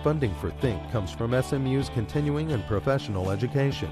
Funding for Think comes from SMU's continuing and professional education.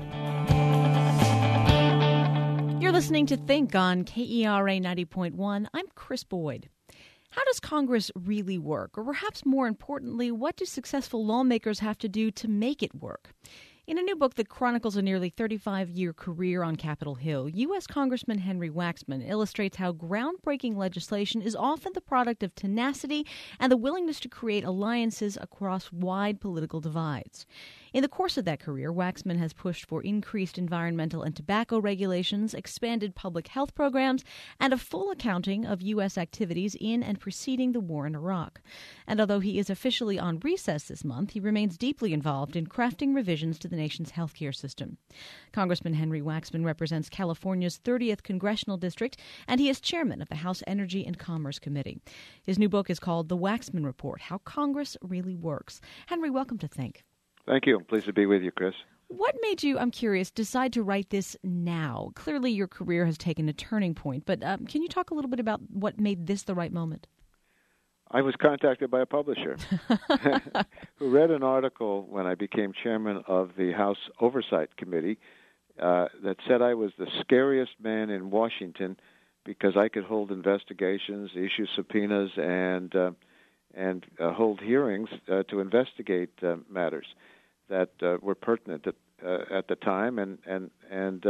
You're listening to Think on KERA 90.1. I'm Chris Boyd. How does Congress really work? Or perhaps more importantly, what do successful lawmakers have to do to make it work? In a new book that chronicles a nearly 35-year career on Capitol Hill, U.S. Congressman Henry Waxman illustrates how groundbreaking legislation is often the product of tenacity and the willingness to create alliances across wide political divides. In the course of that career, Waxman has pushed for increased environmental and tobacco regulations, expanded public health programs, and a full accounting of U.S. activities in and preceding the war in Iraq. And although he is officially on recess this month, he remains deeply involved in crafting revisions to the nation's healthcare system. Congressman Henry Waxman represents California's 30th Congressional District, and he is chairman of the House Energy and Commerce Committee. His new book is called The Waxman Report: How Congress Really Works. Henry, welcome to Think. Thank you. Pleased to be with you, Chris. What made you, I'm curious, decide to write this now? Clearly your career has taken a turning point, but can you talk a little bit about what made this the right moment? I was contacted by a publisher who read an article when I became chairman of the House Oversight Committee that said I was the scariest man in Washington because I could hold investigations, issue subpoenas, and hold hearings to investigate matters that were pertinent at the time and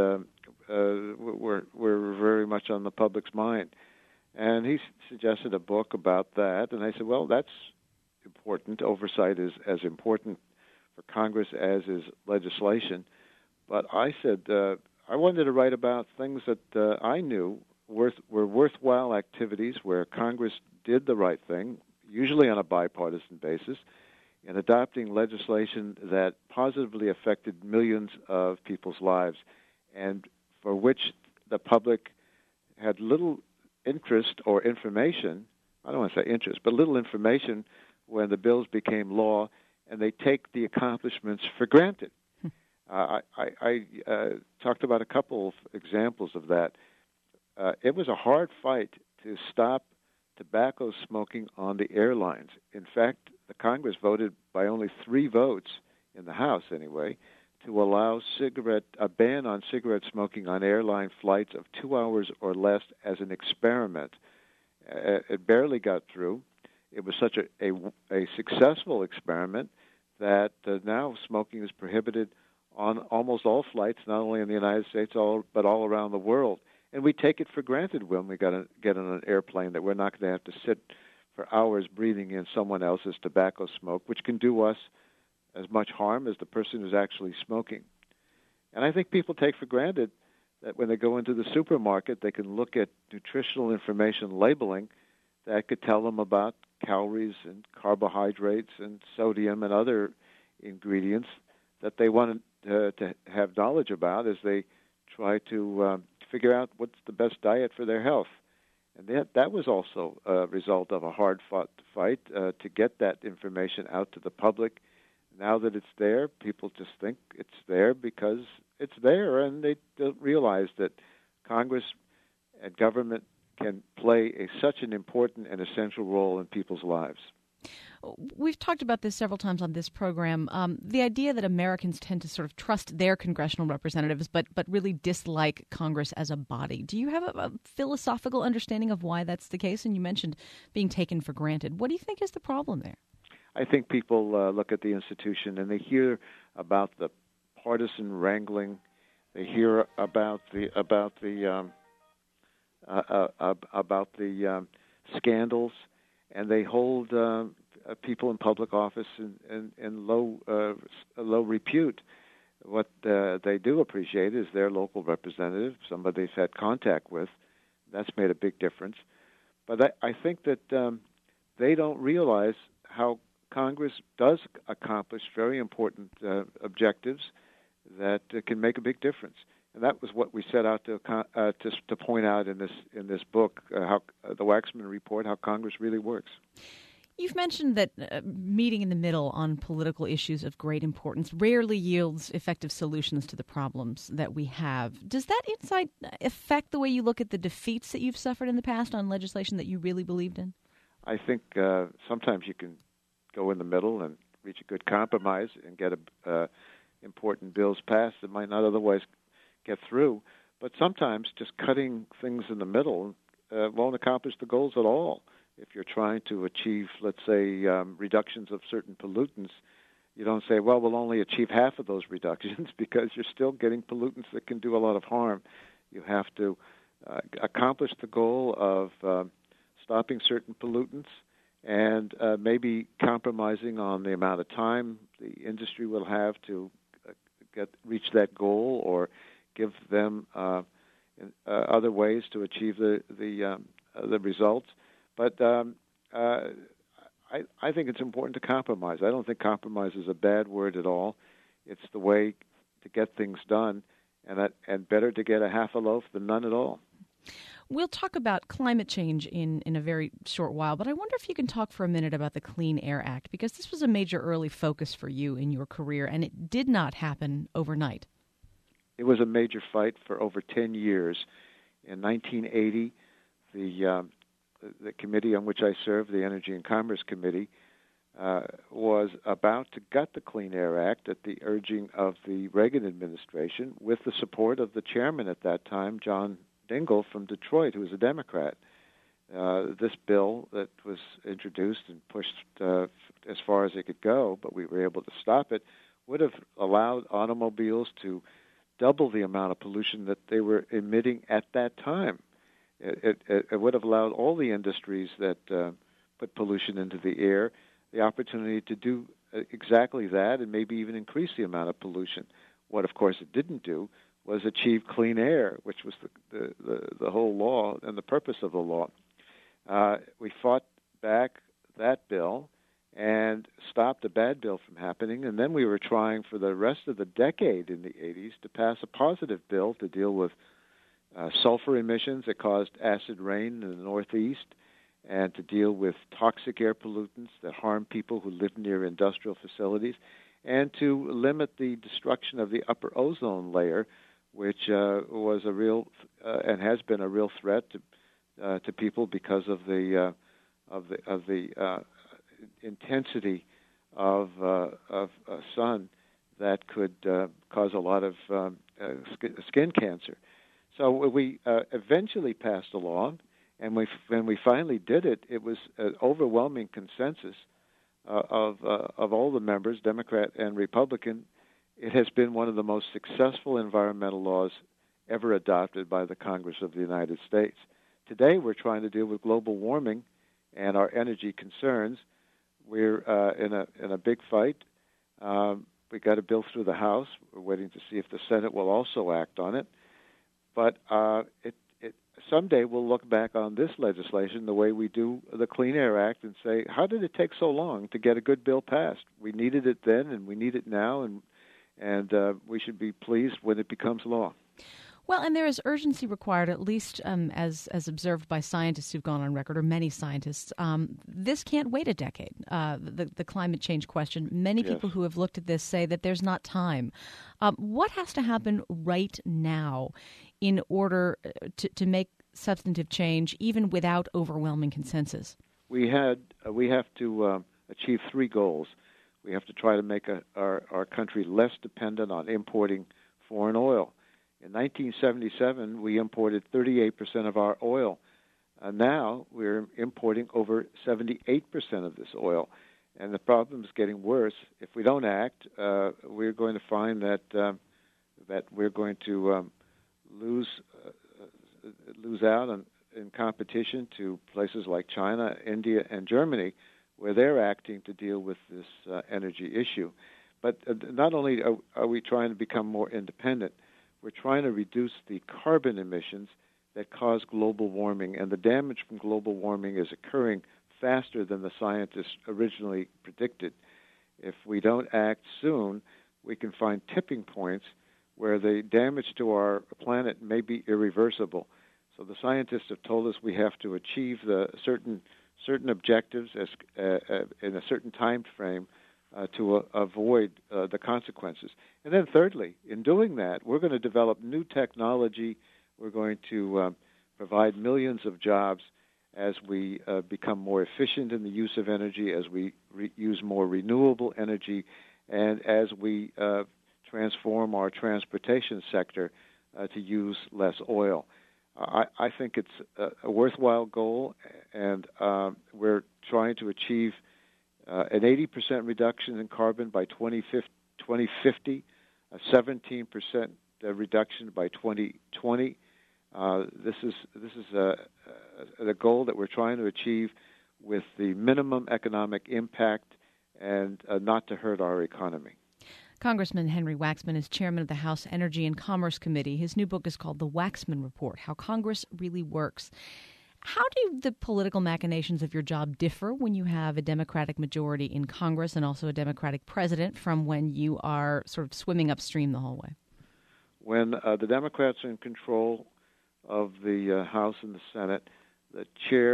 were very much on the public's mind. And he suggested a book about that, and I said, well, that's important. Oversight is as important for Congress as is legislation. But I said I wanted to write about things that I knew were worthwhile activities where Congress did the right thing, usually on a bipartisan basis, in adopting legislation that positively affected millions of people's lives and for which the public had little interest or information. I don't want to say interest, but little information when the bills became law, and they take the accomplishments for granted. I talked about a couple of examples of that. It was a hard fight to stop tobacco smoking on the airlines. In fact, the Congress voted by only 3 votes, in the House anyway, to allow a ban on cigarette smoking on airline flights of 2 hours or less as an experiment. It barely got through. It was such a successful experiment that now smoking is prohibited on almost all flights, not only in the United States, but all around the world. And we take it for granted when we get on an airplane that we're not going to have to sit for hours breathing in someone else's tobacco smoke, which can do us as much harm as the person who's actually smoking. And I think people take for granted that when they go into the supermarket, they can look at nutritional information labeling that could tell them about calories and carbohydrates and sodium and other ingredients that they want to have knowledge about as they try to figure out what's the best diet for their health. And that was also a result of a hard-fought fight to get that information out to the public. Now that it's there, people just think it's there because it's there, and they don't realize that Congress and government can play such an important and essential role in people's lives. We've talked about this several times on this program, the idea that Americans tend to sort of trust their congressional representatives but really dislike Congress as a body. Do you have a philosophical understanding of why that's the case? And you mentioned being taken for granted. What do you think is the problem there? I think people look at the institution and they hear about the partisan wrangling. They hear about the scandals, and they hold people in public office in low repute. What they do appreciate is their local representative, somebody they've had contact with. That's made a big difference. But I think that they don't realize how Congress does accomplish very important objectives that can make a big difference, and that was what we set out to point out in this book, how the Waxman Report, how Congress really works. You've mentioned that meeting in the middle on political issues of great importance rarely yields effective solutions to the problems that we have. Does that insight affect the way you look at the defeats that you've suffered in the past on legislation that you really believed in? I think sometimes you can go in the middle and reach a good compromise and get important bills passed that might not otherwise get through. But sometimes just cutting things in the middle won't accomplish the goals at all. If you're trying to achieve, let's say, reductions of certain pollutants, you don't say, well, we'll only achieve half of those reductions because you're still getting pollutants that can do a lot of harm. You have to accomplish the goal of stopping certain pollutants and maybe compromising on the amount of time the industry will have to reach that goal, or give them other ways to achieve the results. But I think it's important to compromise. I don't think compromise is a bad word at all. It's the way to get things done, and better to get a half a loaf than none at all. We'll talk about climate change in a very short while, but I wonder if you can talk for a minute about the Clean Air Act, because this was a major early focus for you in your career, and it did not happen overnight. It was a major fight for over 10 years. In 1980, the committee on which I served, the Energy and Commerce Committee, was about to gut the Clean Air Act at the urging of the Reagan administration, with the support of the chairman at that time, John Dingell from Detroit, who was a Democrat. This bill that was introduced and pushed as far as it could go, but we were able to stop it, would have allowed automobiles to double the amount of pollution that they were emitting at that time. It would have allowed all the industries that put pollution into the air the opportunity to do exactly that, and maybe even increase the amount of pollution. What, of course, it didn't do was achieve clean air, which was the whole law and the purpose of the law. We fought back that bill and stopped a bad bill from happening, and then we were trying for the rest of the decade in the 80s to pass a positive bill to deal with sulfur emissions that caused acid rain in the Northeast, and to deal with toxic air pollutants that harm people who live near industrial facilities, and to limit the destruction of the upper ozone layer, which was a real and has been a real threat to people because of the intensity of sun that could cause a lot of skin cancer. So we eventually passed a law, and when we finally did it, it was an overwhelming consensus of all the members, Democrat and Republican. It has been one of the most successful environmental laws ever adopted by the Congress of the United States. Today, we're trying to deal with global warming and our energy concerns. We're in a big fight. We got a bill through the House. We're waiting to see if the Senate will also act on it. But someday we'll look back on this legislation the way we do the Clean Air Act and say, how did it take so long to get a good bill passed? We needed it then, and we need it now, and we should be pleased when it becomes law. Well, and there is urgency required, at least as observed by scientists who've gone on record, or many scientists. This can't wait a decade, the climate change question. Many people who have looked at this say that there's not time. What has to happen right now in order to make substantive change, even without overwhelming consensus? We have to achieve three goals. We have to try to make our country less dependent on importing foreign oil. In 1977, we imported 38% of our oil. Now we're importing over 78% of this oil. And the problem is getting worse. If we don't act, we're going to find that we're going to lose out in competition to places like China, India, and Germany, where they're acting to deal with this energy issue. But not only are we trying to become more independent, we're trying to reduce the carbon emissions that cause global warming, and the damage from global warming is occurring faster than the scientists originally predicted. If we don't act soon, we can find tipping points where the damage to our planet may be irreversible. So the scientists have told us we have to achieve the certain objectives in a certain time frame to avoid the consequences. And then thirdly, in doing that, we're going to develop new technology. We're going to provide millions of jobs as we become more efficient in the use of energy, as we use more renewable energy, and as we transform our transportation sector to use less oil. I think it's a worthwhile goal, and we're trying to achieve an 80% reduction in carbon by 2050, a 17% reduction by 2020. This is a goal that we're trying to achieve with the minimum economic impact and not to hurt our economy. Congressman Henry Waxman is chairman of the House Energy and Commerce Committee. His new book is called The Waxman Report: How Congress Really Works. How do the political machinations of your job differ when you have a Democratic majority in Congress and also a Democratic president from when you are sort of swimming upstream the whole way? When the Democrats are in control of the House and the Senate, the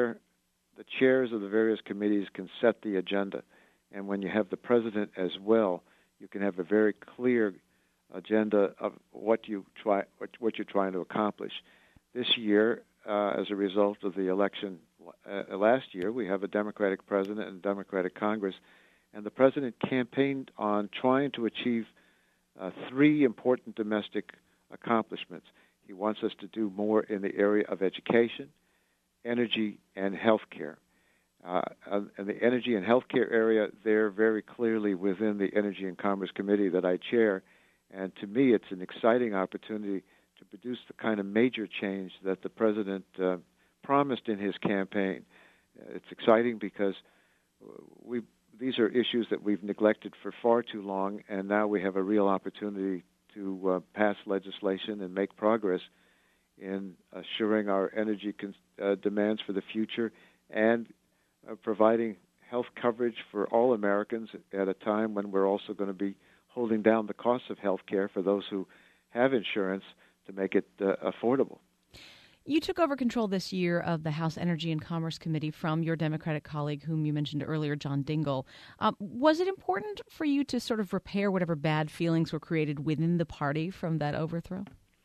chairs of the various committees can set the agenda. And when you have the president as well, you can have a very clear agenda of what you're trying to accomplish. This year, as a result of the election last year, we have a Democratic president and a Democratic Congress, and the president campaigned on trying to achieve three important domestic accomplishments. He wants us to do more in the area of education, energy, and health care. And the energy and healthcare area, they're very clearly within the Energy and Commerce Committee that I chair. And to me, it's an exciting opportunity to produce the kind of major change that the president promised in his campaign. It's exciting because these are issues that we've neglected for far too long, and now we have a real opportunity to pass legislation and make progress in assuring our energy demands for the future and providing health coverage for all Americans at a time when we're also going to be holding down the cost of health care for those who have insurance to make it affordable. You took over control this year of the House Energy and Commerce Committee from your Democratic colleague, whom you mentioned earlier, John Dingell. Was it important for you to sort of repair whatever bad feelings were created within the party from that overthrow?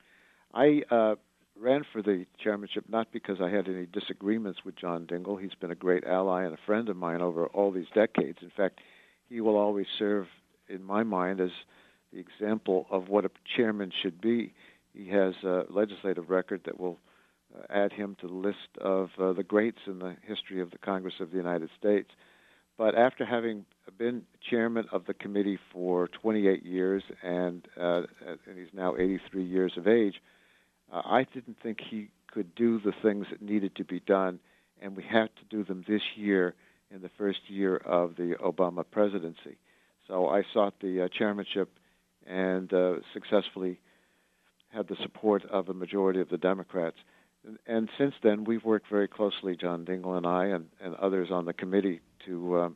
I ran for the chairmanship not because I had any disagreements with John Dingell. He's been a great ally and a friend of mine over all these decades. In fact, he will always serve, in my mind, as the example of what a chairman should be. He has a legislative record that will add him to the list of the greats in the history of the Congress of the United States. But after having been chairman of the committee for 28 years, and he's now 83 years of age, I didn't think he could do the things that needed to be done, and we had to do them this year in the first year of the Obama presidency. So I sought the chairmanship and successfully had the support of a majority of the Democrats. And since then, we've worked very closely, John Dingell and I and others on the committee, to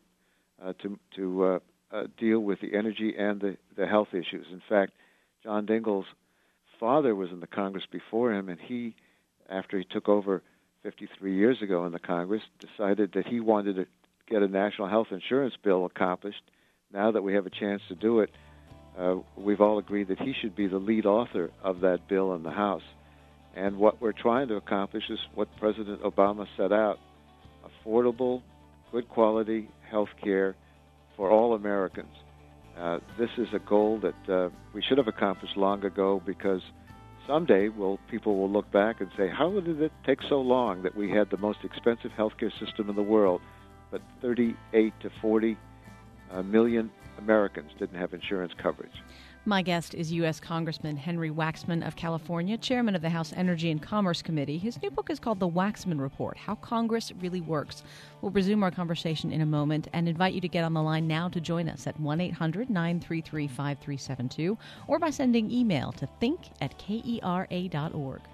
deal with the energy and the health issues. In fact, John Dingell's father was in the Congress before him, and he, after he took over 53 years ago in the Congress, decided that he wanted to get a national health insurance bill accomplished. Now that we have a chance to do it, we've all agreed that he should be the lead author of that bill in the House. And what we're trying to accomplish is what President Obama set out: affordable, good quality health care for all Americans. This is a goal that we should have accomplished long ago, because someday people will look back and say, how did it take so long that we had the most expensive healthcare system in the world, but 38 to 40 million Americans didn't have insurance coverage? My guest is U.S. Congressman Henry Waxman of California, chairman of the House Energy and Commerce Committee. His new book is called The Waxman Report: How Congress Really Works. We'll resume our conversation in a moment and invite you to get on the line now to join us at 1-800-933-5372 or by sending email to think@kera.org.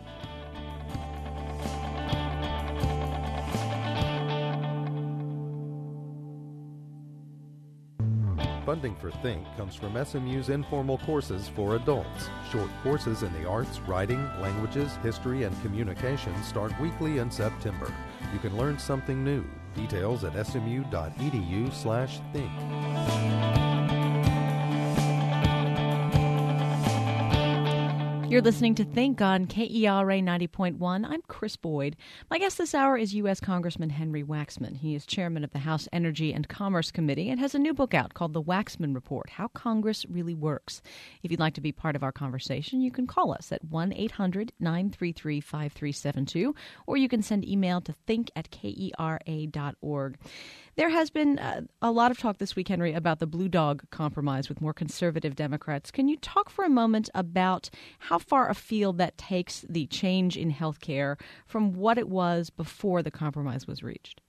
Funding for Think comes from SMU's informal courses for adults. Short courses in the arts, writing, languages, history, and communication start weekly in September. You can learn something new. Details at smu.edu/think. You're listening to Think on KERA 90.1. I'm Chris Boyd. My guest this hour is U.S. Congressman Henry Waxman. He is chairman of the House Energy and Commerce Committee and has a new book out called The Waxman Report, How Congress Really Works. If you'd like to be part of our conversation, you can call us at 1-800-933-5372, or you can send email to think@kera.org. There has been a lot of talk this week, Henry, about the Blue Dog Compromise with more conservative Democrats. Can you talk for a moment about how far afield that takes the change in health care from what it was before the compromise was reached?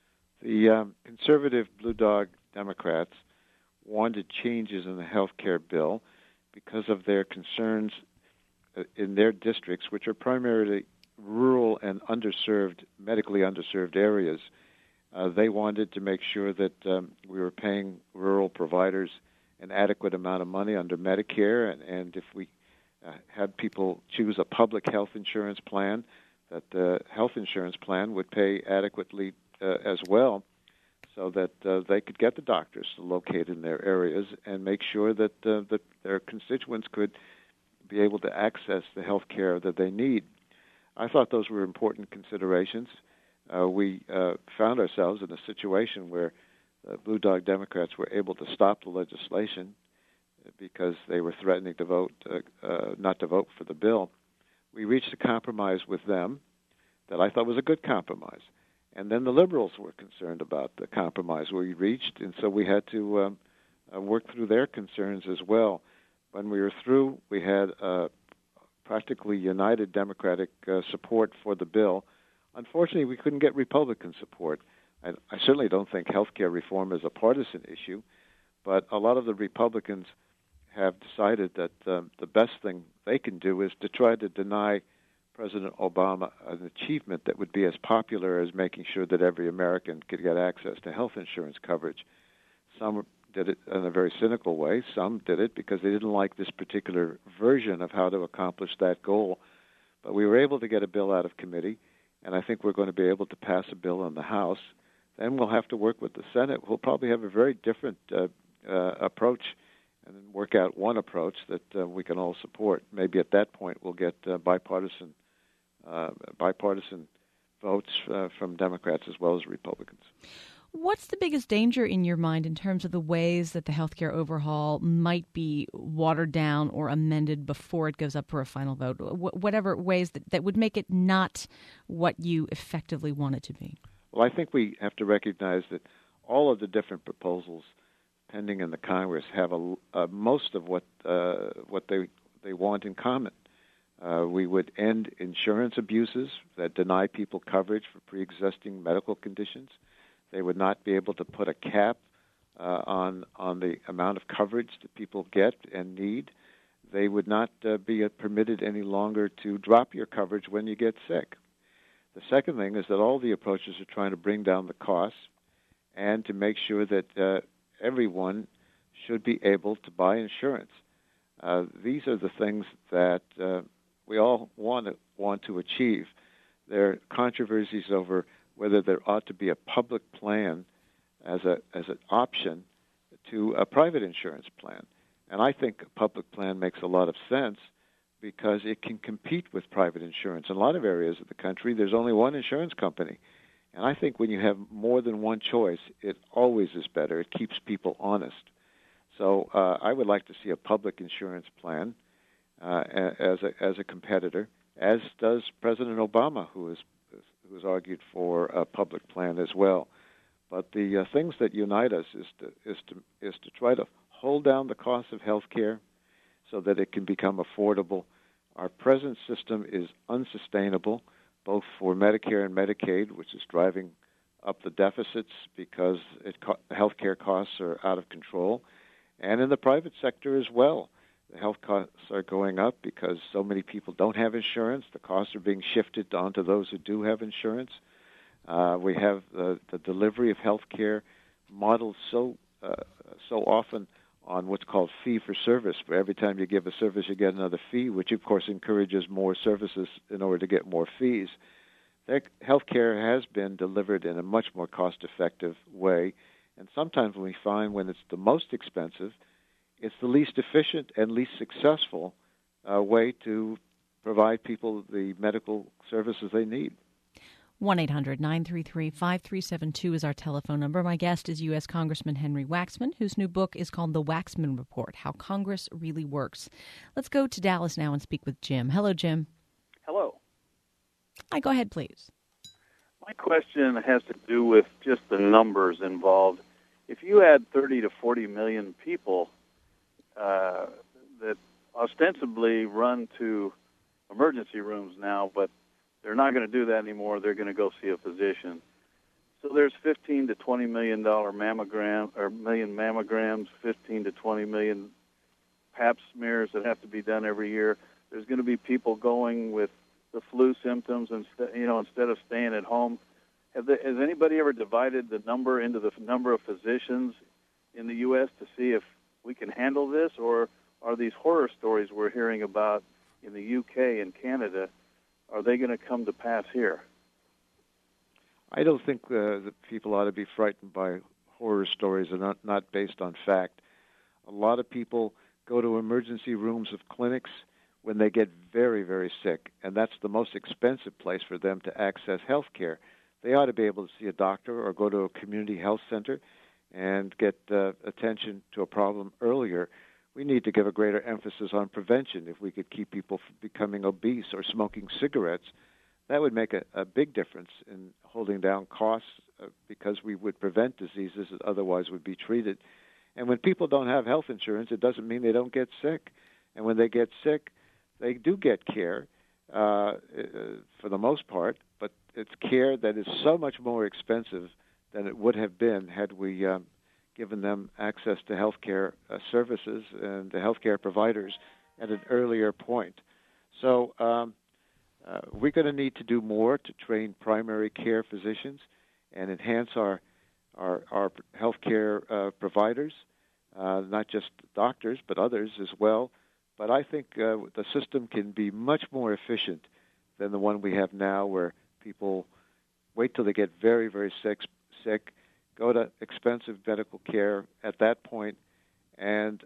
The conservative Blue Dog Democrats wanted changes in the health care bill because of their concerns in their districts, which are primarily rural and medically underserved areas. They wanted to make sure that we were paying rural providers an adequate amount of money under Medicare, and if we had people choose a public health insurance plan, that the health insurance plan would pay adequately as well, so that they could get the doctors to locate in their areas and make sure that their constituents could be able to access the health care that they need. I thought those were important considerations. We found ourselves in a situation where Blue Dog Democrats were able to stop the legislation because they were threatening to vote, not to vote for the bill. We reached a compromise with them that I thought was a good compromise. And then the liberals were concerned about the compromise we reached, and so we had to work through their concerns as well. When we were through, we had practically united Democratic support for the bill. Unfortunately, we couldn't get Republican support. I certainly don't think health care reform is a partisan issue, but a lot of the Republicans have decided that the best thing they can do is to try to deny President Obama an achievement that would be as popular as making sure that every American could get access to health insurance coverage. Some did it in a very cynical way. Some did it because they didn't like this particular version of how to accomplish that goal. But we were able to get a bill out of committee, and I think we're going to be able to pass a bill in the House. Then we'll have to work with the Senate. We'll probably have a very different approach and then work out one approach that we can all support. Maybe at that point we'll get bipartisan votes from Democrats as well as Republicans. What's the biggest danger in your mind in terms of the ways that the healthcare overhaul might be watered down or amended before it goes up for a final vote? Whatever ways that would make it not what you effectively want it to be? Well, I think we have to recognize that all of the different proposals pending in the Congress have most of what they want in common. We would end insurance abuses that deny people coverage for pre-existing medical conditions. They would not be able to put a cap on the amount of coverage that people get and need. They would not be permitted any longer to drop your coverage when you get sick. The second thing is that all the approaches are trying to bring down the costs and to make sure that everyone should be able to buy insurance. These are the things that we all want to achieve. There are controversies over whether there ought to be a public plan as an option to a private insurance plan. And I think a public plan makes a lot of sense because it can compete with private insurance. In a lot of areas of the country, there's only one insurance company. And I think when you have more than one choice, it always is better. It keeps people honest. So I would like to see a public insurance plan as a competitor, as does President Obama, who has argued for a public plan as well. But the things that unite us is to try to hold down the cost of health care so that it can become affordable. Our present system is unsustainable, both for Medicare and Medicaid, which is driving up the deficits because health care costs are out of control, and in the private sector as well. The health costs are going up because so many people don't have insurance. The costs are being shifted onto those who do have insurance. We have the delivery of health care modeled so often on what's called fee-for-service. For every time you give a service, you get another fee, which, of course, encourages more services in order to get more fees. Health care has been delivered in a much more cost-effective way, and sometimes we find when it's the most expensive, it's the least efficient and least successful way to provide people the medical services they need. 1-800-933-5372 is our telephone number. My guest is U.S. Congressman Henry Waxman, whose new book is called The Waxman Report, How Congress Really Works. Let's go to Dallas now and speak with Jim. Hello, Jim. Hello. Hi, go ahead, please. My question has to do with just the numbers involved. If you had 30 to 40 million people that ostensibly run to emergency rooms now, but they're not going to do that anymore. They're going to go see a physician. So there's 15 to 20 million million mammograms, 15 to 20 million Pap smears that have to be done every year. There's going to be people going with the flu symptoms instead of staying at home. Has anybody ever divided the number into the number of physicians in the U.S. to see if we can handle this, or are these horror stories we're hearing about in the U.K. and Canada, are they going to come to pass here? I don't think that people ought to be frightened by horror stories that are not based on fact. A lot of people go to emergency rooms of clinics when they get very, very sick, and that's the most expensive place for them to access health care. They ought to be able to see a doctor or go to a community health center and get attention to a problem earlier. We need to give a greater emphasis on prevention. If we could keep people from becoming obese or smoking cigarettes, that would make a big difference in holding down costs because we would prevent diseases that otherwise would be treated. And when people don't have health insurance, it doesn't mean they don't get sick. And when they get sick, they do get care for the most part, but it's care that is so much more expensive than it would have been had we given them access to health care services and the health care providers at an earlier point. So we're going to need to do more to train primary care physicians and enhance our health care providers, not just doctors, but others as well. But I think the system can be much more efficient than the one we have now, where people wait till they get very, very sick, go to expensive medical care at that point, and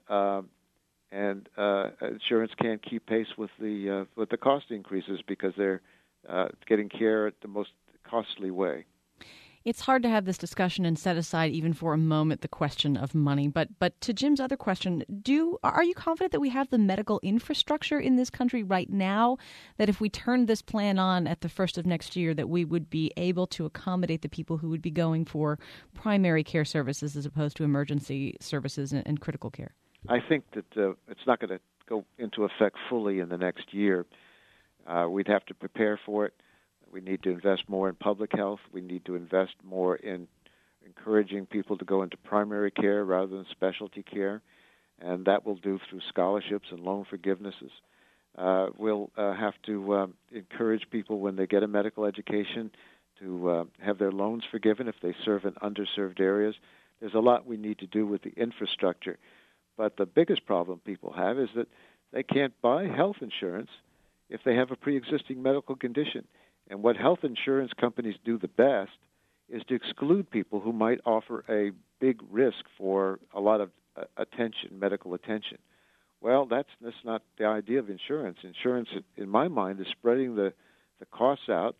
insurance can't keep pace with the cost increases because they're getting care at the most costly way. It's hard to have this discussion and set aside even for a moment the question of money. But to Jim's other question, are you confident that we have the medical infrastructure in this country right now, that if we turned this plan on at the first of next year, that we would be able to accommodate the people who would be going for primary care services as opposed to emergency services and critical care? I think that it's not going to go into effect fully in the next year. We'd have to prepare for it. We need to invest more in public health. We need to invest more in encouraging people to go into primary care rather than specialty care, and that will do through scholarships and loan forgivenesses. We'll have to encourage people when they get a medical education to have their loans forgiven if they serve in underserved areas. There's a lot we need to do with the infrastructure, but the biggest problem people have is that they can't buy health insurance if they have a pre-existing medical condition. And what health insurance companies do the best is to exclude people who might offer a big risk for a lot of medical attention. Well, that's not the idea of insurance. Insurance, in my mind, is spreading the costs out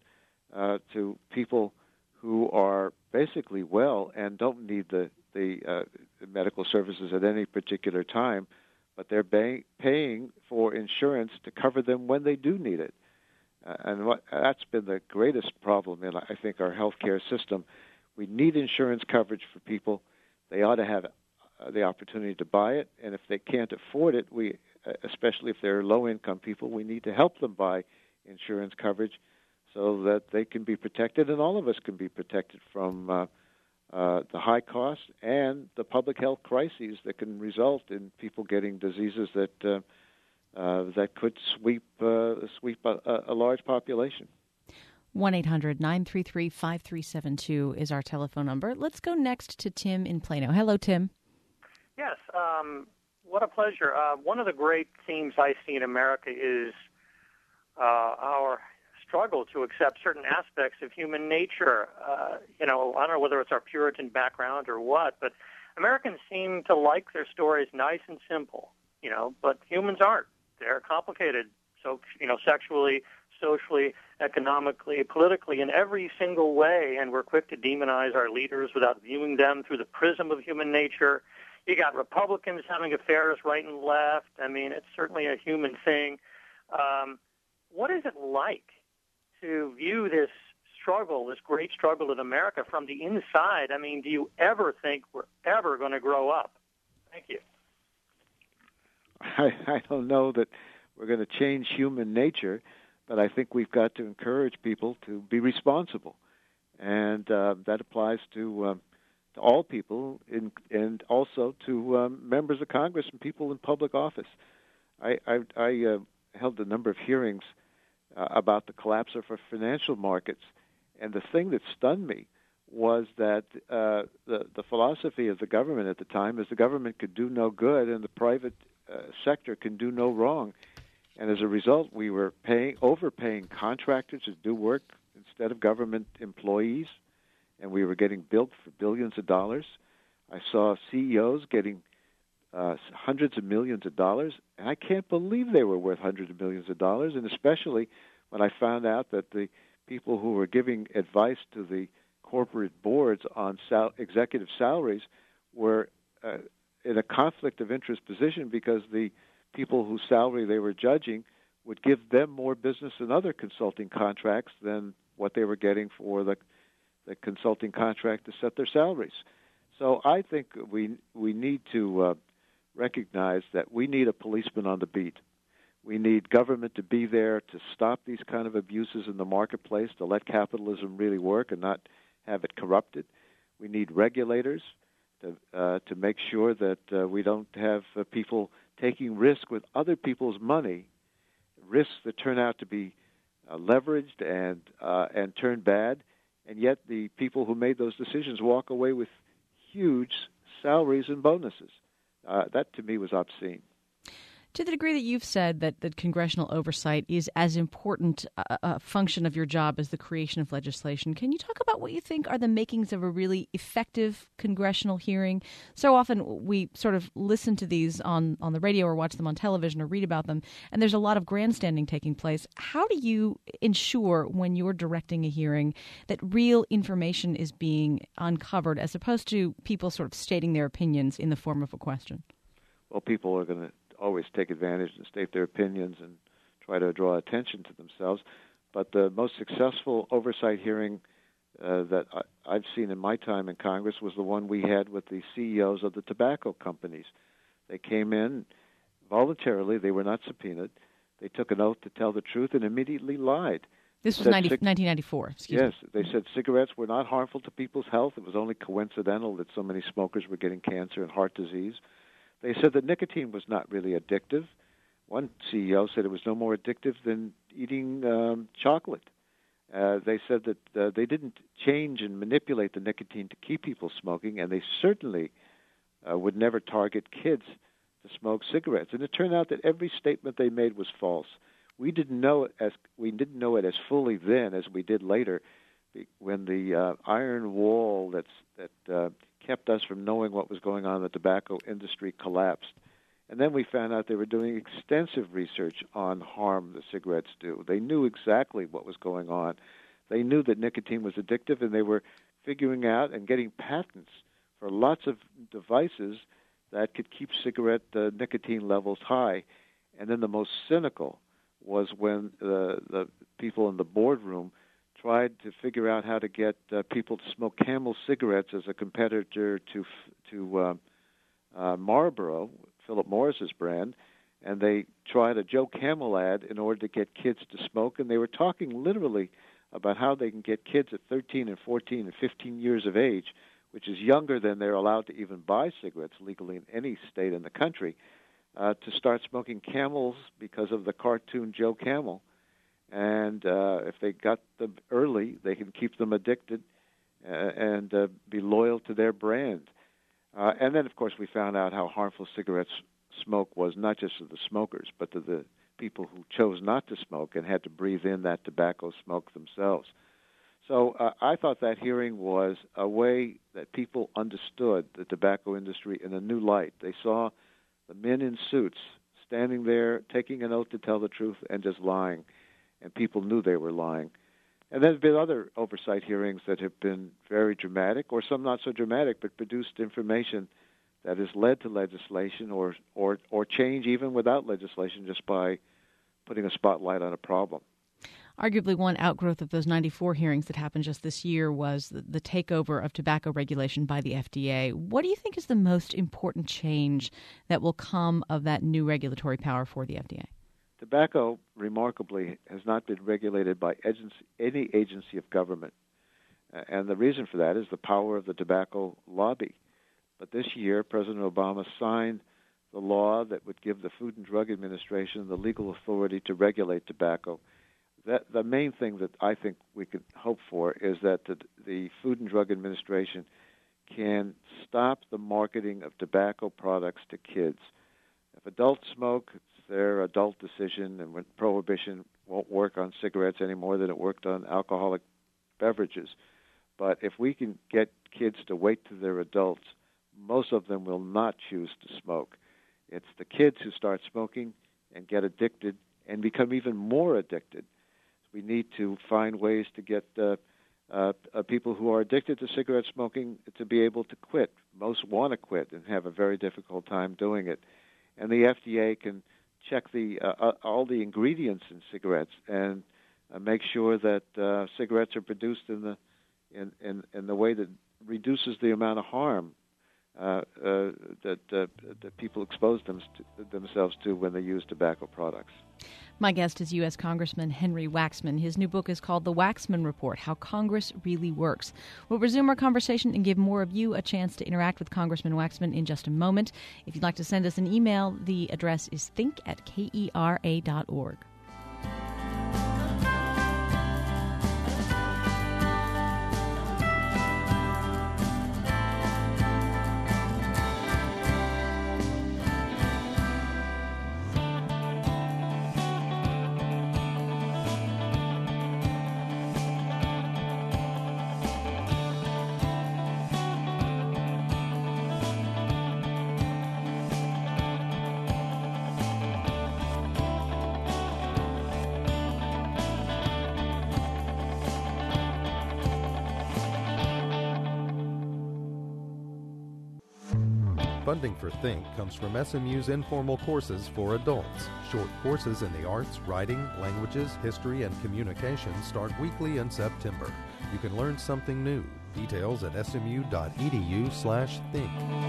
to people who are basically well and don't need the medical services at any particular time, but they're paying for insurance to cover them when they do need it. That's been the greatest problem in, I think, our healthcare system. We need insurance coverage for people. They ought to have the opportunity to buy it, and if they can't afford it, especially if they're low-income people, we need to help them buy insurance coverage so that they can be protected, and all of us can be protected from the high costs and the public health crises that can result in people getting diseases that could sweep a large population. 1-800-933-5372 is our telephone number. Let's go next to Tim in Plano. Hello, Tim. Yes, what a pleasure. One of the great themes I see in America is our struggle to accept certain aspects of human nature. I don't know whether it's our Puritan background or what, but Americans seem to like their stories nice and simple, but humans aren't. They're complicated, so sexually, socially, economically, politically, in every single way, and we're quick to demonize our leaders without viewing them through the prism of human nature. You got Republicans having affairs right and left. I mean, it's certainly a human thing. What is it like to view this struggle, this great struggle in America, from the inside? I mean, do you ever think we're ever going to grow up? Thank you. I don't know that we're going to change human nature, but I think we've got to encourage people to be responsible, and that applies to all people, and also to members of Congress and people in public office. I held a number of hearings about the collapse of our financial markets, and the thing that stunned me was that the philosophy of the government at the time is the government could do no good and the private sector can do no wrong. And as a result, we were overpaying contractors to do work instead of government employees, and we were getting billed for billions of dollars. I saw CEOs getting hundreds of millions of dollars, and I can't believe they were worth hundreds of millions of dollars, and especially when I found out that the people who were giving advice to the corporate boards on executive salaries were in a conflict of interest position because the people whose salary they were judging would give them more business and other consulting contracts than what they were getting for the consulting contract to set their salaries. So I think we need to recognize that we need a policeman on the beat. We need government to be there to stop these kind of abuses in the marketplace, to let capitalism really work and not have it corrupted. We need regulators to make sure that we don't have people taking risk with other people's money, risks that turn out to be leveraged and turn bad, and yet the people who made those decisions walk away with huge salaries and bonuses. That, to me, was obscene. To the degree that you've said that congressional oversight is as important a function of your job as the creation of legislation, can you talk about what you think are the makings of a really effective congressional hearing? So often we sort of listen to these on the radio or watch them on television or read about them, and there's a lot of grandstanding taking place. How do you ensure when you're directing a hearing that real information is being uncovered as opposed to people sort of stating their opinions in the form of a question? Well, people are going to always take advantage and state their opinions and try to draw attention to themselves. But the most successful oversight hearing that I've seen in my time in Congress was the one we had with the CEOs of the tobacco companies. They came in voluntarily. They were not subpoenaed. They took an oath to tell the truth and immediately lied. This was 1994. Excuse me. Yes, they said cigarettes were not harmful to people's health. It was only coincidental that so many smokers were getting cancer and heart disease. They said that nicotine was not really addictive. One CEO said it was no more addictive than eating chocolate. They said that they didn't change and manipulate the nicotine to keep people smoking, and they certainly would never target kids to smoke cigarettes. And it turned out that every statement they made was false. We didn't know it as fully then as we did later, when the iron wall that kept us from knowing what was going on in the tobacco industry collapsed. And then we found out they were doing extensive research on harm the cigarettes do. They knew exactly what was going on. They knew that nicotine was addictive, and they were figuring out and getting patents for lots of devices that could keep cigarette nicotine levels high. And then the most cynical was when the people in the boardroom tried to figure out how to get people to smoke Camel cigarettes as a competitor to Marlboro, Philip Morris's brand, and they tried a Joe Camel ad in order to get kids to smoke, and they were talking literally about how they can get kids at 13 and 14 and 15 years of age, which is younger than they're allowed to even buy cigarettes legally in any state in the country, to start smoking Camels because of the cartoon Joe Camel. And if they got them early, they can keep them addicted and be loyal to their brand. And then, of course, we found out how harmful cigarette smoke was, not just to the smokers, but to the people who chose not to smoke and had to breathe in that tobacco smoke themselves. So I thought that hearing was a way that people understood the tobacco industry in a new light. They saw the men in suits standing there, taking an oath to tell the truth, and just lying. And people knew they were lying. And there's been other oversight hearings that have been very dramatic, or some not so dramatic, but produced information that has led to legislation or change even without legislation, just by putting a spotlight on a problem. Arguably, one outgrowth of those 94 hearings that happened just this year was the takeover of tobacco regulation by the FDA. What do you think is the most important change that will come of that new regulatory power for the FDA? Tobacco, remarkably, has not been regulated by any agency of government. And the reason for that is the power of the tobacco lobby. But this year, President Obama signed the law that would give the Food and Drug Administration the legal authority to regulate tobacco. The main thing that I think we could hope for is that the Food and Drug Administration can stop the marketing of tobacco products to kids. If adults smoke, it's their adult decision, and when prohibition won't work on cigarettes any more than it worked on alcoholic beverages. But if we can get kids to wait till they're adults, most of them will not choose to smoke. It's the kids who start smoking and get addicted and become even more addicted. We need to find ways to get people who are addicted to cigarette smoking to be able to quit. Most want to quit and have a very difficult time doing it. And the FDA can check all the ingredients in cigarettes and make sure that cigarettes are produced in the way that reduces the amount of harm that people expose themselves to when they use tobacco products. My guest is U.S. Congressman Henry Waxman. His new book is called The Waxman Report, How Congress Really Works. We'll resume our conversation and give more of you a chance to interact with Congressman Waxman in just a moment. If you'd like to send us an email, the address is think@kera.org. Funding for Think comes from SMU's informal courses for adults. Short courses in the arts, writing, languages, history, and communication start weekly in September. You can learn something new. Details at smu.edu/think.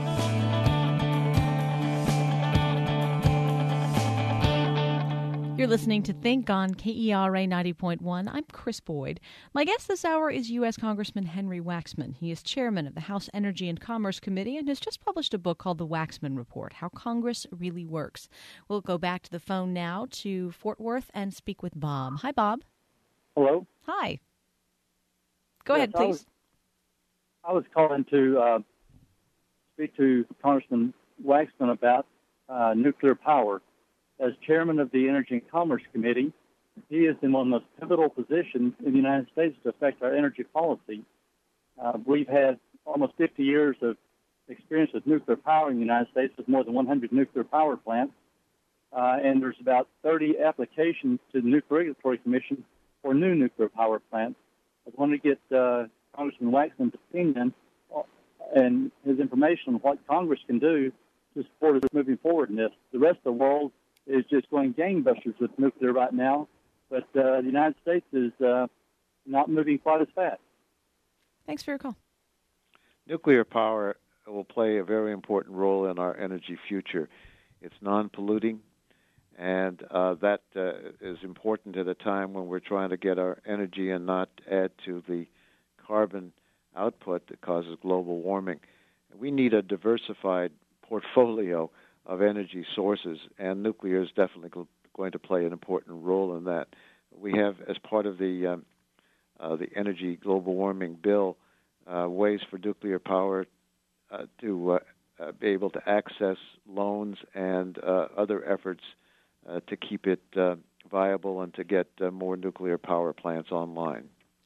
You're listening to Think on KERA 90.1. I'm Chris Boyd. My guest this hour is U.S. Congressman Henry Waxman. He is chairman of the House Energy and Commerce Committee and has just published a book called The Waxman Report, How Congress Really Works. We'll go back to the phone now to Fort Worth and speak with Bob. Hi, Bob. Hello. Hi. Go ahead, please. I was calling to speak to Congressman Waxman about nuclear power. As chairman of the Energy and Commerce Committee, he is in one of the most pivotal positions in the United States to affect our energy policy. We've had almost 50 years of experience with nuclear power in the United States with more than 100 nuclear power plants, and there's about 30 applications to the Nuclear Regulatory Commission for new nuclear power plants. I want to get Congressman Waxman's opinion and his information on what Congress can do to support us moving forward in this. The rest of the world is just going gangbusters with nuclear right now, but the United States is not moving quite as fast. Thanks for your call. Nuclear power will play a very important role in our energy future. It's non-polluting, and that is important at a time when we're trying to get our energy and not add to the carbon output that causes global warming. We need a diversified portfolio of energy sources, and nuclear is definitely going to play an important role in that. We have, as part of the energy global warming bill, ways for nuclear power to be able to access loans and other efforts to keep it viable and to get more nuclear power plants online.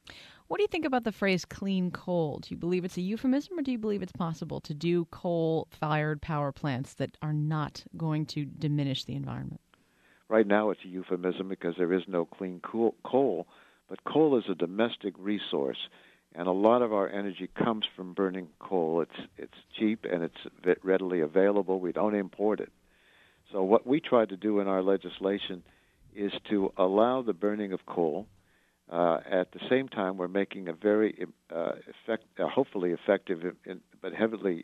What do you think about the phrase clean coal? Do you believe it's a euphemism, or do you believe it's possible to do coal-fired power plants that are not going to diminish the environment? Right now it's a euphemism because there is no clean coal, but coal is a domestic resource, and a lot of our energy comes from burning coal. It's cheap and it's readily available. We don't import it. So what we try to do in our legislation is to allow the burning of coal. At the same time, we're making a very hopefully effective but heavy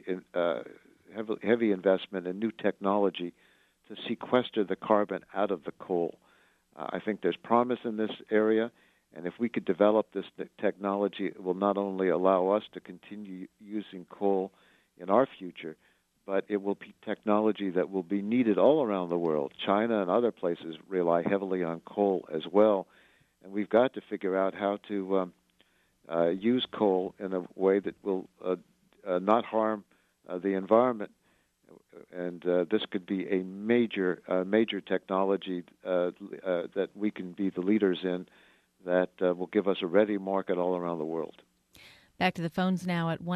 investment in new technology to sequester the carbon out of the coal. I think there's promise in this area, and if we could develop this technology, it will not only allow us to continue using coal in our future, but it will be technology that will be needed all around the world. China and other places rely heavily on coal as well, and we've got to figure out how to use coal in a way that will not harm the environment. And this could be a major technology that we can be the leaders in that will give us a ready market all around the world. Back to the phones now at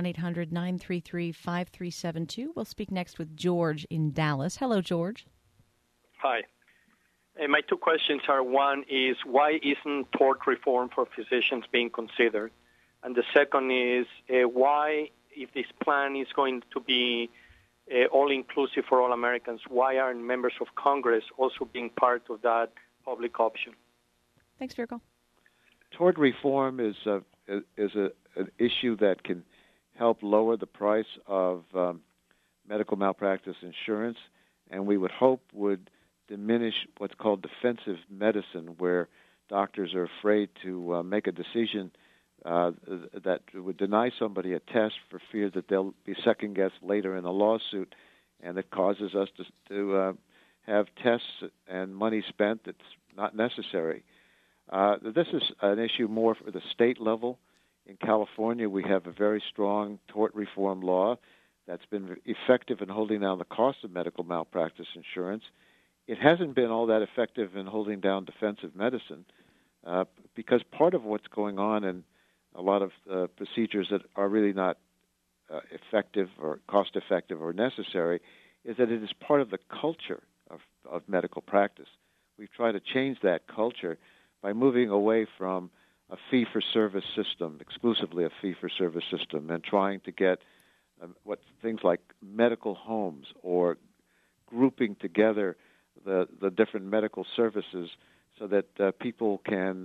1-800-933-5372. We'll speak next with George in Dallas. Hello, George. Hi. My two questions are, one is, why isn't tort reform for physicians being considered? And the second is, why, if this plan is going to be all-inclusive for all Americans, why aren't members of Congress also being part of that public option? Thanks for your call. Tort reform is an issue that can help lower the price of medical malpractice insurance, and we would hope would diminish what's called defensive medicine, where doctors are afraid to make a decision that would deny somebody a test for fear that they'll be second-guessed later in a lawsuit, and it causes us to have tests and money spent that's not necessary. This is an issue more for the state level. In California, we have a very strong tort reform law that's been effective in holding down the cost of medical malpractice insurance. It hasn't been all that effective in holding down defensive medicine because part of what's going on in a lot of procedures that are really not effective or cost-effective or necessary is that it is part of the culture of medical practice. We've tried to change that culture by moving away from a fee-for-service system, exclusively a fee-for-service system, and trying to get things like medical homes or grouping together the different medical services so that people can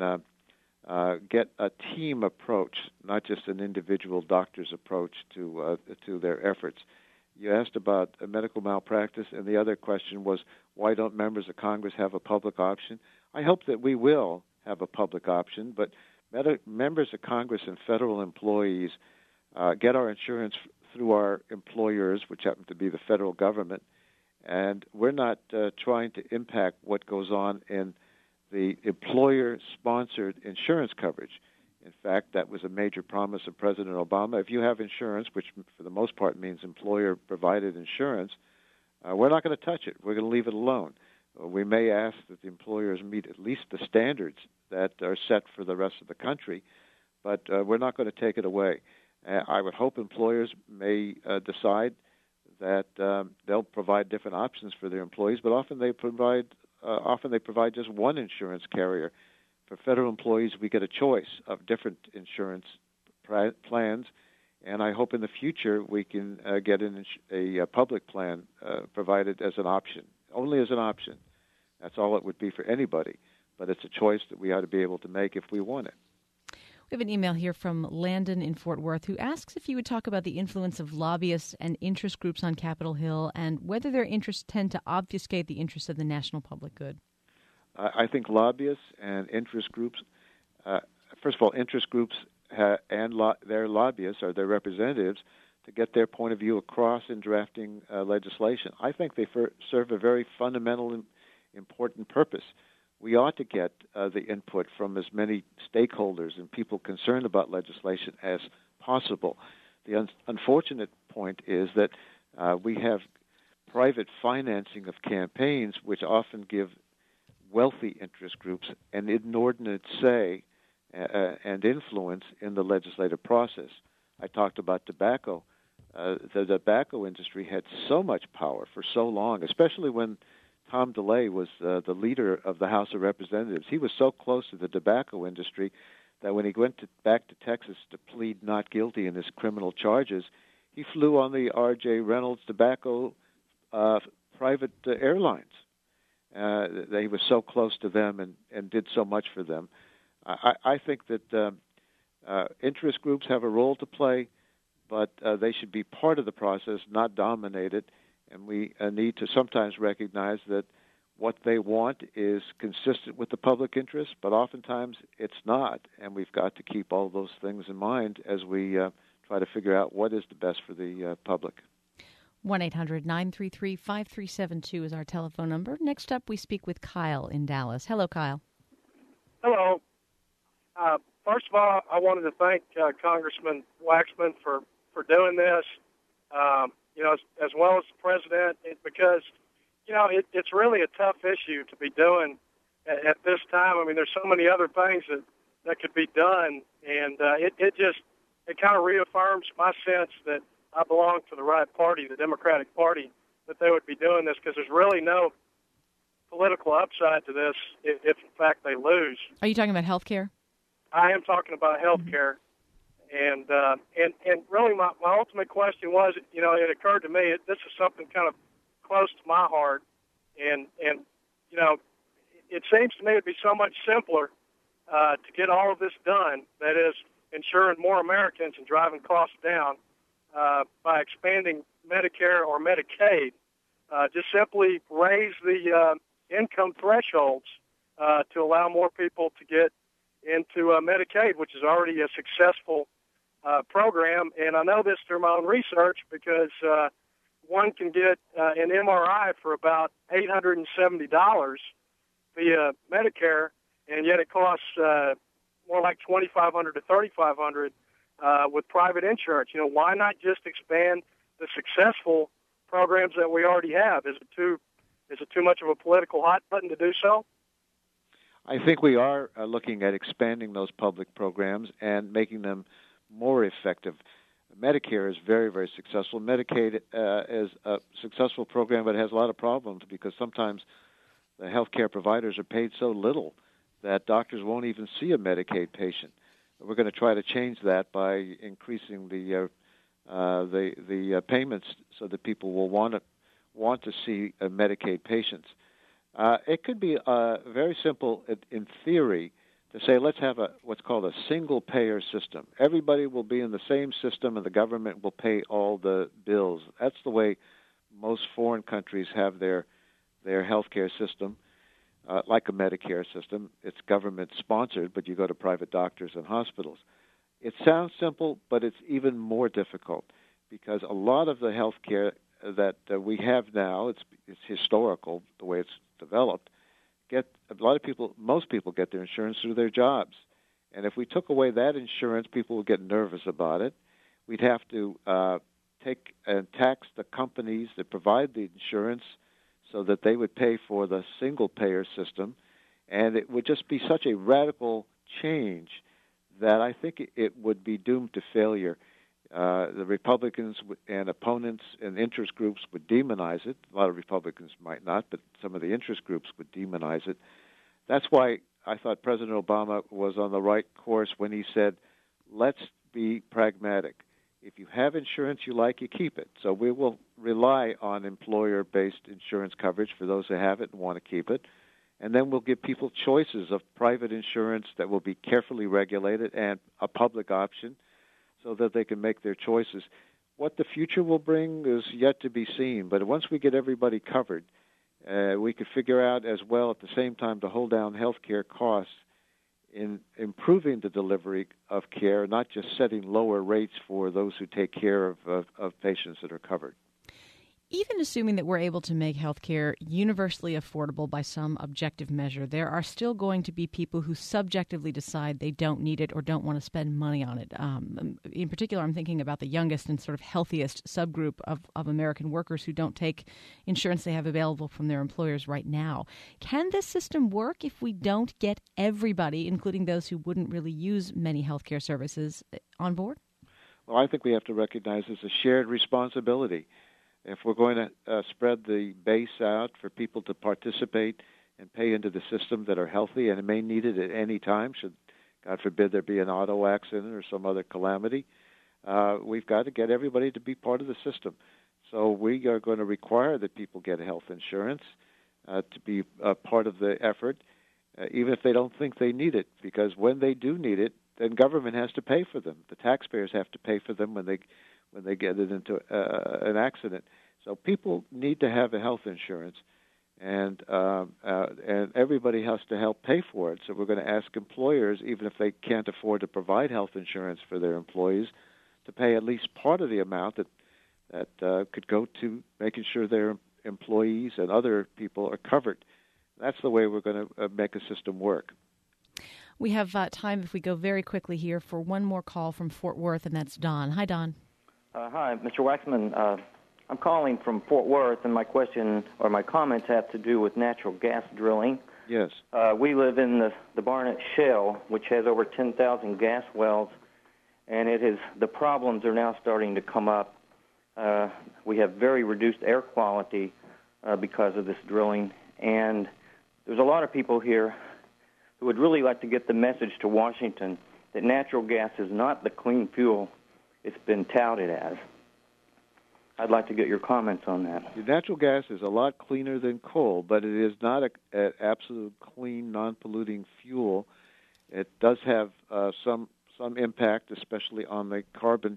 get a team approach, not just an individual doctor's approach to their efforts. You asked about medical malpractice, and the other question was, why don't members of Congress have a public option? I hope that we will have a public option, but members of Congress and federal employees get our insurance through our employers, which happen to be the federal government, and we're not trying to impact what goes on in the employer-sponsored insurance coverage. In fact, that was a major promise of President Obama. If you have insurance, which for the most part means employer-provided insurance, we're not going to touch it. We're going to leave it alone. We may ask that the employers meet at least the standards that are set for the rest of the country, but we're not going to take it away. I would hope employers may decide that they'll provide different options for their employees, but often they provide just one insurance carrier. For federal employees, we get a choice of different insurance plans, and I hope in the future we can get a public plan provided as an option, only as an option. That's all it would be for anybody, but it's a choice that we ought to be able to make if we want it. We have an email here from Landon in Fort Worth who asks if you would talk about the influence of lobbyists and interest groups on Capitol Hill and whether their interests tend to obfuscate the interests of the national public good. I think lobbyists and interest groups, first of all, interest groups and their lobbyists are their representatives to get their point of view across in drafting legislation. I think they serve a very fundamental and important purpose. We ought to get the input from as many stakeholders and people concerned about legislation as possible. The unfortunate point is that we have private financing of campaigns, which often give wealthy interest groups an inordinate say and influence in the legislative process. I talked about tobacco. The tobacco industry had so much power for so long, especially when Tom DeLay was the leader of the House of Representatives. He was so close to the tobacco industry that when he went back to Texas to plead not guilty in his criminal charges, he flew on the R.J. Reynolds Tobacco private airlines. He was so close to them and did so much for them. I think that interest groups have a role to play, but they should be part of the process, not dominate it. And we need to sometimes recognize that what they want is consistent with the public interest, but oftentimes it's not. And we've got to keep all those things in mind as we try to figure out what is the best for the public. 1-800-933-5372 is our telephone number. Next up, we speak with Kyle in Dallas. Hello, Kyle. Hello. First of all, I wanted to thank Congressman Waxman for doing this, as well as the president, because, it's really a tough issue to be doing at this time. I mean, there's so many other things that could be done, and it kind of reaffirms my sense that I belong to the right party, the Democratic Party, that they would be doing this, because there's really no political upside to this if in fact they lose. Are you talking about health care? I am talking about health care. And really my ultimate question was, it occurred to me, this is something kind of close to my heart. And it seems to me it would be so much simpler to get all of this done, that is, insuring more Americans and driving costs down by expanding Medicare or Medicaid. Just simply raise the income thresholds to allow more people to get into Medicaid, which is already a successful program. And I know this through my own research, because one can get an MRI for about $870 via Medicare, and yet it costs more like $2,500 to $3,500 with private insurance. Why not just expand the successful programs that we already have? Is it too much of a political hot button to do so? I think we are looking at expanding those public programs and making them more effective. Medicare is very, very successful. Medicaid is a successful program, but it has a lot of problems because sometimes the healthcare providers are paid so little that doctors won't even see a Medicaid patient. We're going to try to change that by increasing the payments so that people will want to see Medicaid patients. It could be very simple in theory to say, let's have what's called a single-payer system. Everybody will be in the same system, and the government will pay all the bills. That's the way most foreign countries have their health care system, like a Medicare system. It's government-sponsored, but you go to private doctors and hospitals. It sounds simple, but it's even more difficult because a lot of the health care that we have now, it's historical, the way it's developed, most people get their insurance through their jobs. And if we took away that insurance, people would get nervous about it. We'd have to take and tax the companies that provide the insurance so that they would pay for the single-payer system. And it would just be such a radical change that I think it would be doomed to failure. The Republicans and opponents and interest groups would demonize it. A lot of Republicans might not, but some of the interest groups would demonize it. That's why I thought President Obama was on the right course when he said, let's be pragmatic. If you have insurance you like, you keep it. So we will rely on employer-based insurance coverage for those who have it and want to keep it. And then we'll give people choices of private insurance that will be carefully regulated and a public option, so that they can make their choices. What the future will bring is yet to be seen, but once we get everybody covered, we could figure out as well at the same time to hold down health care costs in improving the delivery of care, not just setting lower rates for those who take care of patients that are covered. Even assuming that we're able to make healthcare universally affordable by some objective measure, there are still going to be people who subjectively decide they don't need it or don't want to spend money on it. In particular, I'm thinking about the youngest and sort of healthiest subgroup of American workers who don't take insurance they have available from their employers right now. Can this system work if we don't get everybody, including those who wouldn't really use many healthcare services, on board? Well, I think we have to recognize it's a shared responsibility. If we're going to spread the base out for people to participate and pay into the system that are healthy and may need it at any time, should, God forbid, there be an auto accident or some other calamity, we've got to get everybody to be part of the system. So we are going to require that people get health insurance to be part of the effort, even if they don't think they need it, because when they do need it, then government has to pay for them. The taxpayers have to pay for them when they get it into an accident. So people need to have a health insurance, and everybody has to help pay for it. So we're going to ask employers, even if they can't afford to provide health insurance for their employees, to pay at least part of the amount that could go to making sure their employees and other people are covered. That's the way we're going to make a system work. We have time, if we go very quickly here, for one more call from Fort Worth, and that's Don. Hi, Don. Hi, Mr. Waxman. I'm calling from Fort Worth, and my question or my comments have to do with natural gas drilling. Yes. We live in the Barnett Shale, which has over 10,000 gas wells, and the problems are now starting to come up. We have very reduced air quality because of this drilling, and there's a lot of people here who would really like to get the message to Washington that natural gas is not the clean fuel it's been touted as. I'd like to get your comments on that. Natural gas is a lot cleaner than coal, but it is not an absolute clean, non-polluting fuel. It does have some impact, especially on the carbon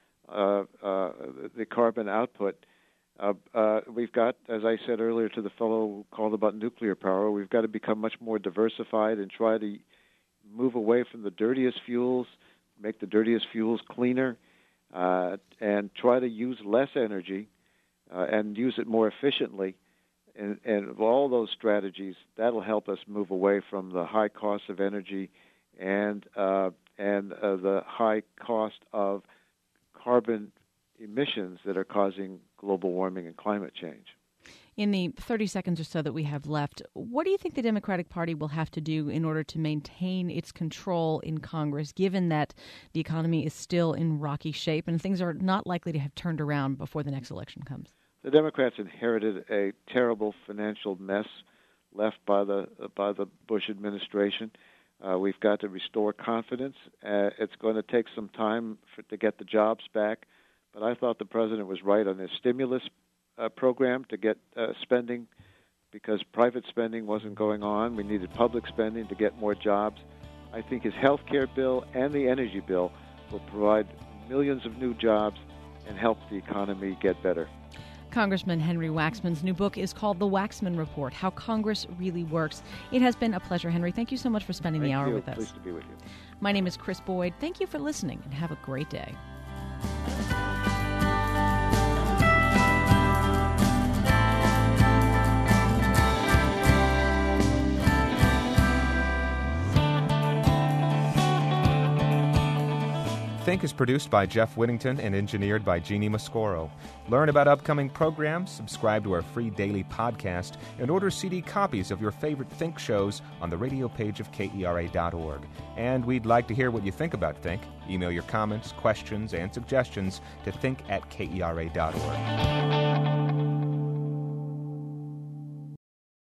output. We've got, as I said earlier to the fellow who called about nuclear power, we've got to become much more diversified and try to move away from the dirtiest fuels, make the dirtiest fuels cleaner, and try to use less energy and use it more efficiently. And of all those strategies, that'll help us move away from the high cost of energy and the high cost of carbon emissions that are causing global warming and climate change. In the 30 seconds or so that we have left, what do you think the Democratic Party will have to do in order to maintain its control in Congress, given that the economy is still in rocky shape and things are not likely to have turned around before the next election comes? The Democrats inherited a terrible financial mess left by the Bush administration. We've got to restore confidence. It's going to take some time to get the jobs back, but I thought the president was right on his stimulus program to get spending, because private spending wasn't going on. We needed public spending to get more jobs. I think his health care bill and the energy bill will provide millions of new jobs and help the economy get better. Congressman Henry Waxman's new book is called The Waxman Report, How Congress Really Works. It has been a pleasure, Henry. Thank you so much for spending the hour with us. Pleased to be with you. My name is Chris Boyd. Thank you for listening, and have a great day. Think is produced by Jeff Whittington and engineered by Jeannie Mascoro. Learn about upcoming programs, subscribe to our free daily podcast, and order CD copies of your favorite Think shows on the radio page of KERA.org. And we'd like to hear what you think about Think. Email your comments, questions, and suggestions to think@KERA.org.